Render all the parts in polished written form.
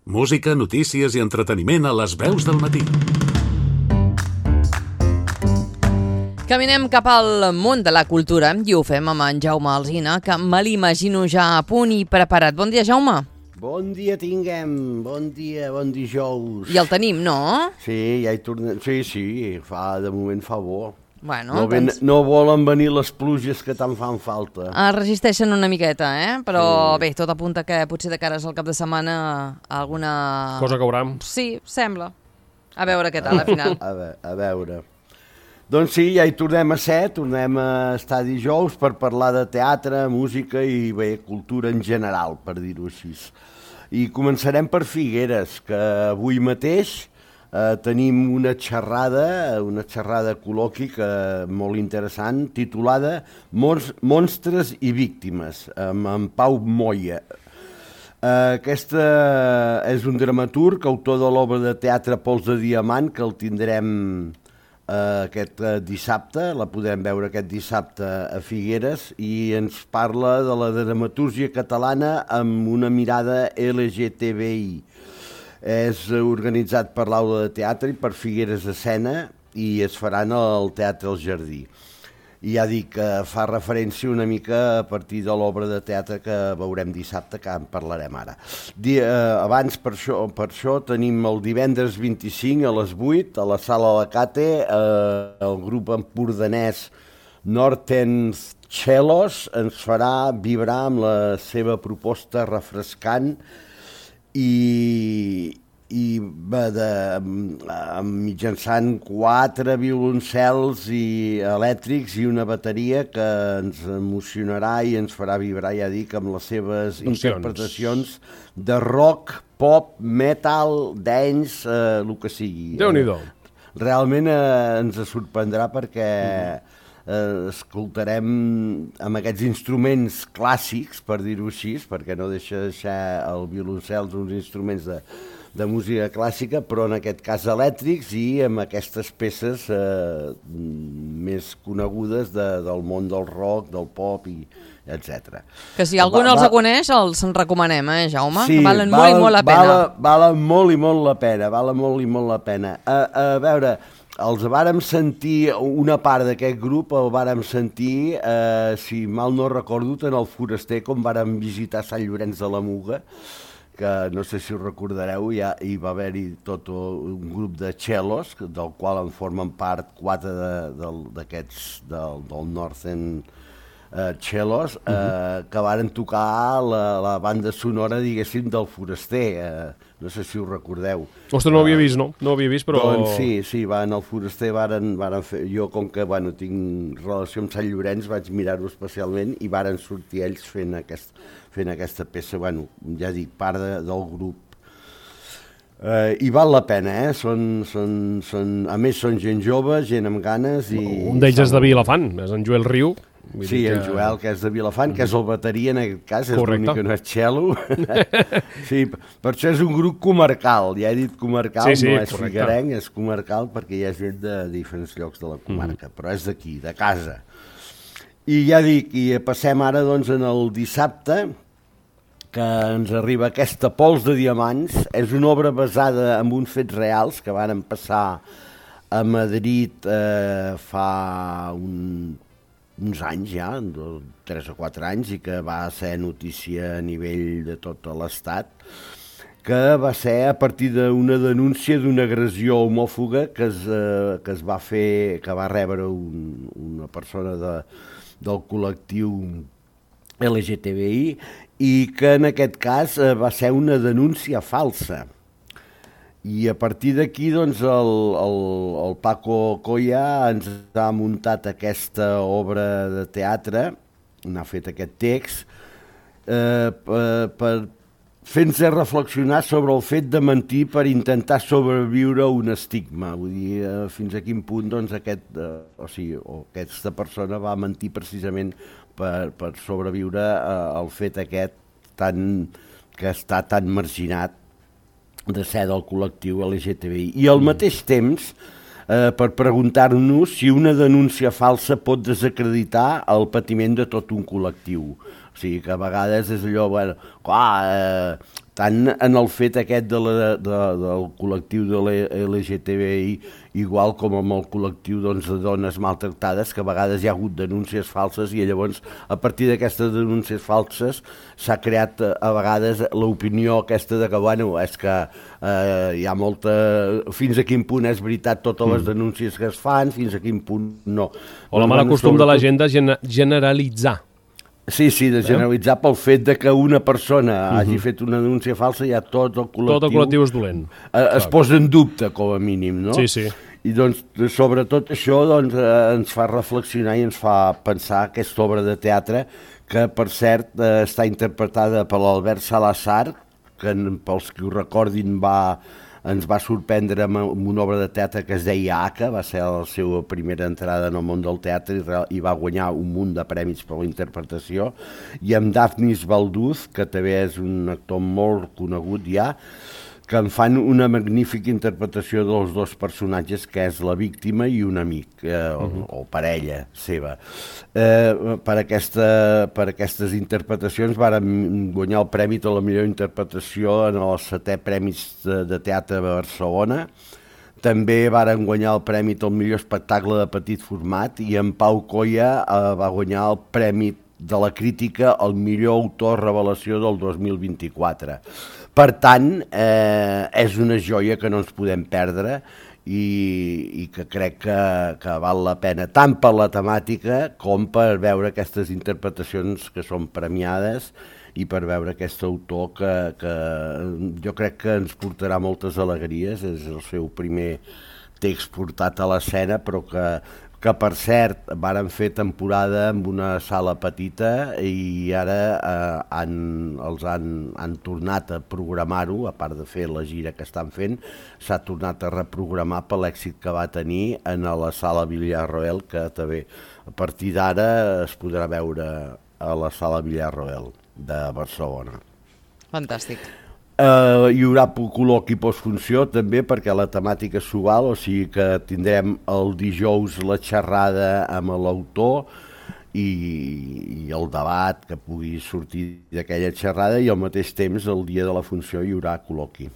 Música, notícies i entreteniment a les veus del matí. Caminem cap al món de la cultura i ho fem amb en Jaume Alsina, que me l'imagino ja a punt i preparat. Bon dia, Jaume. Bon dia tinguem, bon dijous. I el tenim, no? Sí, ja hi tornem. Sí, de moment fa bo. Bueno, no volen venir les pluges que tant fan falta. Resisteixen una miqueta, Però bé, tot apunta que potser de cares al cap de setmana alguna... cosa caurà. Sí, sembla. A veure què tal, al final. A veure. Doncs sí, ja hi tornem a ser, tornem a estar dijous per parlar de teatre, música i bé, cultura en general, per dir-ho així. I començarem per Figueres, que avui mateix tenim una xerrada col·lòquica molt interessant, titulada Monstres i víctimes, amb en Pau Moya. Aquesta és un dramaturg, autor de l'obra de teatre Pols de Diamant, que el tindrem aquest dissabte, la podrem veure aquest dissabte a Figueres, i ens parla de la dramatúrgia catalana amb una mirada LGTBI. És organitzat per l'Aula de Teatre i per Figueres Escena i es faran al Teatre El Jardí. I ja dic que fa referència una mica a partir de l'obra de teatre que veurem dissabte, que en parlarem ara. Abans, per això, tenim el divendres 25 a les 8 a la Sala Alacate, el grup empordanès Northern Cellos ens farà vibrar amb la seva proposta refrescant i mitjançant 4 violoncels elèctrics i una bateria que ens emocionarà i ens farà vibrar, ja dic, amb les seves interpretacions de rock, pop, metal, dance, el que sigui. Déu-n'hi-do. Realment ens sorprendrà perquè escoltarem amb aquests instruments clàssics, per dir-ho així, perquè no deixa de ser el violoncel uns instruments de música clàssica, però en aquest cas elèctrics i amb aquestes peces més conegudes del món del rock, del pop, etc. Que si algú no els coneix, els recomanem, Jaume? Sí, que valen molt i molt la pena. Valen molt i molt la pena, A veure, els vàrem sentir, una part d'aquest grup el vàrem sentir, si mal no recordo, en el Foraster, com vàrem visitar Sant Llorenç de la Muga, que no sé si ho recordareu, hi va haver-hi tot un grup de cellos, del qual en formen part 4 d'aquests del Northern Cellos, que varen tocar la banda sonora, diguéssim, del Foraster. No sé si ho recordeu. Ostres, no ho havia vist, no? No ho havia vist, però... Doncs sí, en el Foraster varen fer... Jo, com que tinc relació amb Sant Llorenç, vaig mirar-ho especialment i varen sortir ells fent aquesta peça, ja dic, part del grup. I val la pena, a més són gent jove, gent amb ganes i... Un d'ells és de Vilafant, és en Joel Riu. Sí, en Joel, que és de Vilafant, que és el bateria en aquest cas, és l'únic que no és cello. Sí, per això és un grup comarcal, ja he dit comarcal, no és figuerenc, és comarcal perquè hi ha gent de diferents llocs de la comarca, però és d'aquí, de casa. I ja dic, i passem ara doncs en el dissabte, que ens arriba aquesta Pols de Diamants. És una obra basada en uns fets reals que van passar a Madrid fa uns anys ja, 3 o 4 anys, i que va ser notícia a nivell de tot l'estat, que va ser a partir d'una denúncia d'una agressió homòfoba que es va fer, que va rebre una persona del col·lectiu LGTBI i que en aquest cas va ser una denúncia falsa. I a partir d'aquí, doncs, el Paco Coya ens ha muntat aquesta obra de teatre, n'ha fet aquest text, per fent-se reflexionar sobre el fet de mentir per intentar sobreviure a un estigma. Vull dir, fins a quin punt doncs, aquesta persona va mentir precisament per sobreviure al fet aquest que està tan marginat de ser del col·lectiu LGTBI. I al mateix temps, per preguntar-nos si una denúncia falsa pot desacreditar el patiment de tot un col·lectiu. O sigui que a vegades és allò, clar, tant en el fet aquest del col·lectiu de l'LGTBI, igual com amb el col·lectiu de dones maltractades, que a vegades hi ha hagut denúncies falses i llavors a partir d'aquestes denúncies falses s'ha creat a vegades l'opinió aquesta de que, bueno, és que hi ha molta... Fins a quin punt és veritat totes les denúncies que es fan, fins a quin punt no. O la mala costum de la gent de generalitzar. Sí, de generalitzar pel fet de que una persona hagi fet una denúncia falsa, ja tot el col·lectiu és dolent. Es posa en dubte, com a mínim, no? Sí. I doncs, sobretot això ens fa reflexionar i ens fa pensar aquesta obra de teatre, que per cert està interpretada per l'Albert Salazar, que pels que ho recordin ens va sorprendre amb una obra de teatre que es deia Aka, va ser la seva primera entrada en el món del teatre i va guanyar un munt de premis per la interpretació, i amb Daphnis Balduz, que també és un actor molt conegut ja, que en fan una magnífica interpretació dels dos personatges, que és la víctima i un amic, o parella seva. Per aquestes interpretacions varen guanyar el premi de la millor interpretació en el 7è Premis de Teatre de Barcelona. També varen guanyar el premi del millor espectacle de petit format, i en Pau Coia va guanyar el premi de la crítica al millor autor revelació del 2024. Per tant, és una joia que no ens podem perdre i que crec que val la pena tant per la temàtica com per veure aquestes interpretacions que són premiades i per veure aquest autor que jo crec que ens portarà moltes alegries. És el seu primer text portat a l'escena, però que per cert varen fer temporada amb una sala petita i ara els han tornat a programar-ho, a part de fer la gira que estan fent, s'ha tornat a reprogramar per l'èxit que va tenir en la sala Villarroel, que també a partir d'ara es podrà veure a la sala Villarroel de Barcelona. Fantàstic. Hi haurà col·loqui postfunció també, perquè la temàtica s'ho val, o sigui que tindrem el dijous la xerrada amb l'autor i el debat que pugui sortir d'aquella xerrada, i al mateix temps el dia de la funció hi haurà col·loqui.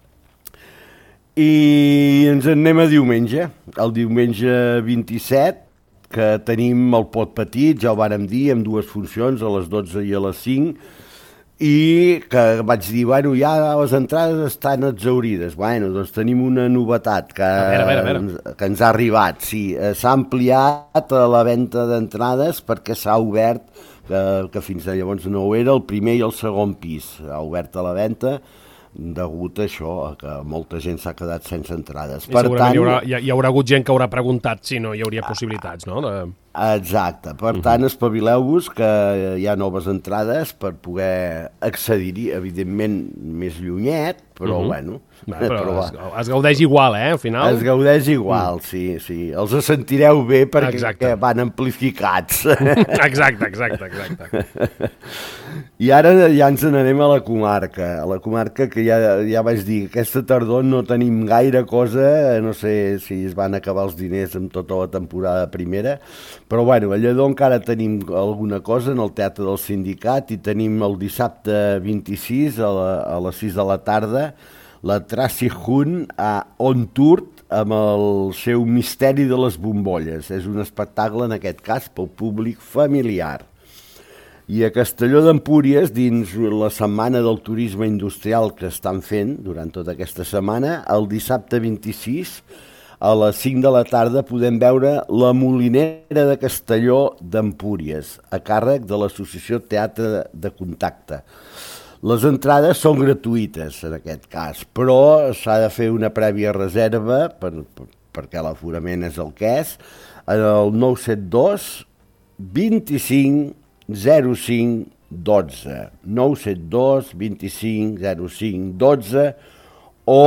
I ens en anem a diumenge, el diumenge 27, que tenim el Pot Petit, ja ho vàrem dir, amb 2 funcions, a les 12 i a les 5, i que vaig dir, bueno, ja les entrades estan exhaurides. Bueno, doncs tenim una novetat que ens ha arribat. Sí, s'ha ampliat la venda d'entrades perquè s'ha obert, que fins llavors no ho era, el primer i el segon pis. S'ha obert a la venda degut a això, que molta gent s'ha quedat sense entrades. I segurament hi haurà hagut gent que haurà preguntat si no hi hauria possibilitats, no? Exacte. Per tant, espavileu-vos que hi ha noves entrades per poder accedir-hi, evidentment més llunyet, però bueno. Però es gaudeix igual, al final? Es gaudeix igual, sí. Els sentireu bé perquè van amplificats. Exacte. I ara ja ens n'anem a la comarca que ja vaig dir, aquesta tardor no tenim gaire cosa, no sé si es van acabar els diners amb tota la temporada primera, però bueno, a Lledó encara tenim alguna cosa en el Teatre del Sindicat, i tenim el dissabte 26 a les 6 de la tarda la Tracy Hunt a On Tour amb el seu Misteri de les bombolles. És un espectacle, en aquest cas, pel públic familiar. I a Castelló d'Empúries, dins la setmana del turisme industrial que estan fent durant tota aquesta setmana, el dissabte 26 a les 5 de la tarda podem veure La Molinera de Castelló d'Empúries, a càrrec de l'Associació Teatre de Contacte. Les entrades són gratuïtes, en aquest cas, però s'ha de fer una prèvia reserva, perquè l'aforament és el que és, al 972 25 05 12, 972 25 05 12, o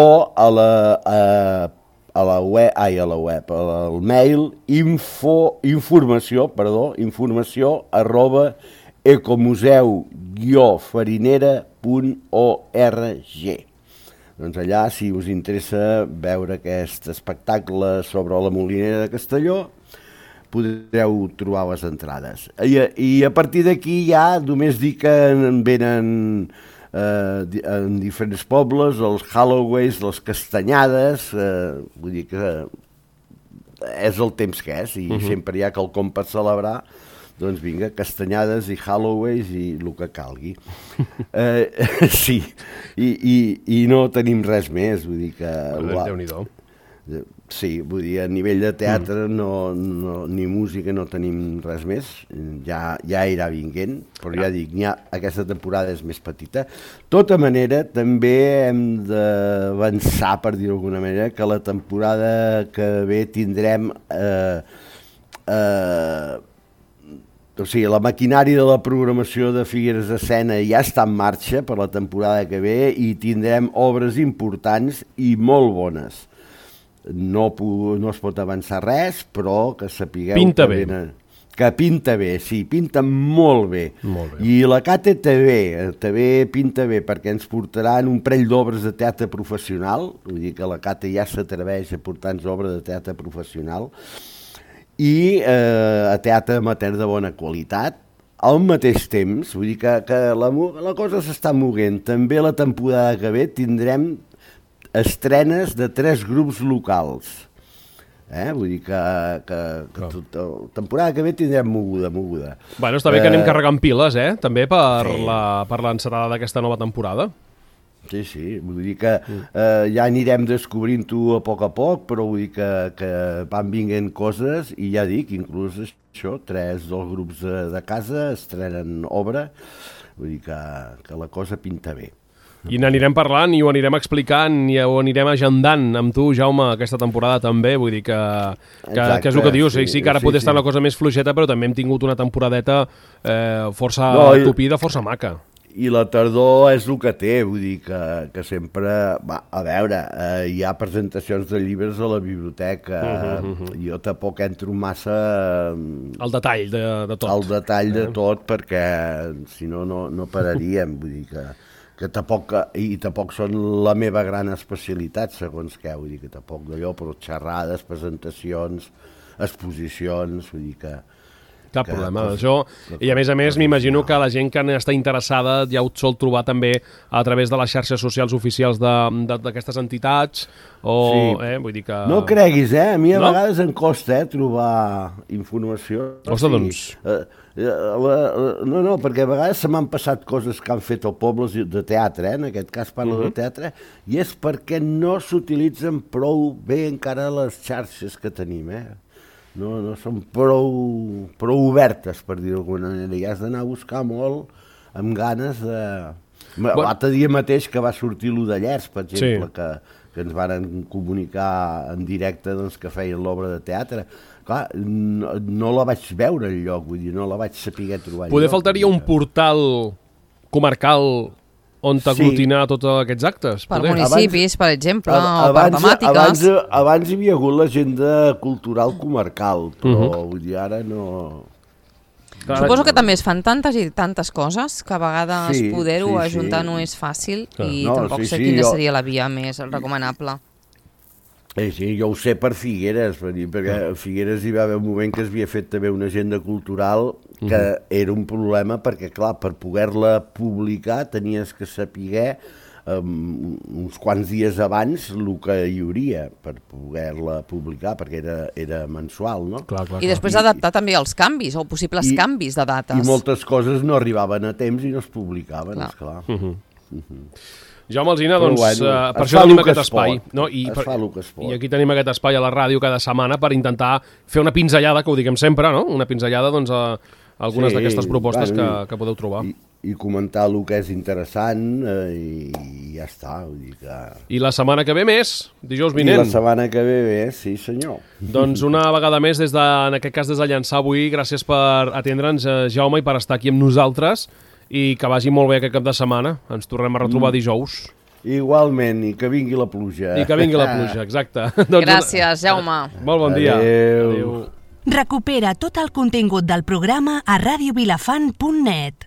al mail informació@ecomuseu-farinera.org. Doncs allà, si us interessa veure aquest espectacle sobre la Molinera de Castelló, podreu trobar les entrades. I a partir d'aquí ja només dir que venen en diferents pobles, els Halloways, les castanyades, vull dir que és el temps que és, i sempre hi ha quelcom per celebrar, doncs vinga, castanyades i Halloways i el que calgui. Sí, i no tenim res més, vull dir que... Déu-n'hi-do. Sí, vull dir, a nivell de teatre ni música no tenim res més, ja irà vinguent, però ja dic, aquesta temporada és més petita. Tota manera, també hem d'avançar, per dir-ho d'alguna manera, que la temporada que ve tindrem... O sigui, la maquinària de la programació de Figueres Escena ja està en marxa per la temporada que ve i tindrem obres importants i molt bones. No es pot avançar res, però que sapigueu... Pinta bé. Que pinta bé, sí, pinta molt bé. Molt bé. I la Cate també pinta bé, perquè ens portaran un parell d'obres de teatre professional, vull dir que la Cate ja s'atreveix a portar-nos obres de teatre professional, i a teatre amateur de bona qualitat. Al mateix temps, vull dir que la cosa s'està movent. També la temporada que ve tindrem estrenes de 3 grups locals. Vull dir que la temporada que ve tindrem moguda. Bueno, està bé que anem carregant piles, també, per l'encetada d'aquesta nova temporada. Sí, vull dir que ja anirem descobrint-ho a poc, però vull dir que van vinguent coses, i ja dic, inclús això, 3 dels grups de casa estrenen obra, vull dir que la cosa pinta bé. I n'anirem parlant i ho anirem explicant i ho anirem agendant amb tu, Jaume, aquesta temporada també, vull dir que és el que dius, sí que ara pot estar una cosa més fluixeta, però també hem tingut una temporadeta força tupida, força maca. I la tardor és el que té, vull dir que sempre... A veure, hi ha presentacions de llibres a la biblioteca, jo tampoc entro massa... Al detall de tot. Al detall de tot, perquè si no, no pararíem, vull dir que tampoc són la meva gran especialitat, segons què, vull dir que tampoc d'allò, però xerrades, presentacions, exposicions, vull dir que... Cap problema, això. I a més, m'imagino que la gent que està interessada ja ho sol trobar també a través de les xarxes socials oficials d'aquestes entitats, vull dir que... No creguis, a mi a vegades em costa trobar informació. Ostres, doncs... No, perquè a vegades se m'han passat coses que han fet els pobles de teatre, en aquest cas parlo de teatre, i és perquè no s'utilitzen prou bé encara les xarxes que tenim, No són prou obertes, per dir-ho d'alguna manera, i has d'anar a buscar molt amb ganes de... L'altre dia mateix que va sortir l'U de Llers, per exemple, que ens van comunicar en directe que feien l'obra de teatre. Clar, no la vaig veure enlloc, vull dir, no la vaig saber trobar. Poder faltaria un portal comarcal on aglutinar tots aquests actes? Per municipis, per exemple, o per temàtiques. Abans hi havia hagut l'agenda cultural comarcal, però vull dir, ara no... Suposo que també es fan tantes i tantes coses que a vegades poder-ho ajuntar no és fàcil i tampoc sé quina seria la via més recomanable. Sí, jo ho sé per Figueres, perquè a Figueres hi va haver un moment que s'havia fet també una agenda cultural que era un problema perquè, clar, per poder-la publicar tenies que saber uns quants dies abans el que hi hauria per poder-la publicar, perquè era mensual, no? Clar. I després adaptar també els canvis o possibles canvis de dates. I moltes coses no arribaven a temps i no es publicaven, esclar. Jaume Alsina, doncs, per això tenim aquest espai. I aquí tenim aquest espai a la ràdio cada setmana per intentar fer una pinzellada, que ho diguem sempre, no? Una pinzellada, doncs, a algunes d'aquestes propostes que podeu trobar. I comentar el que és interessant i ja està. Vull dir que... I la setmana que ve més, dijous vinent. I la setmana que ve més, sí senyor. Doncs una vegada més, en aquest cas des de Llançà avui, gràcies per atendre'ns, Jaume, i per estar aquí amb nosaltres. I que vagi molt bé aquest cap de setmana. Ens tornem a retrobar dijous. Igualment, i que vingui la pluja. I que vingui la pluja, exacte. Gràcies, Jaume. Molt bon dia. Adéu. Recupera tot el contingut del programa a radiovilafant.net.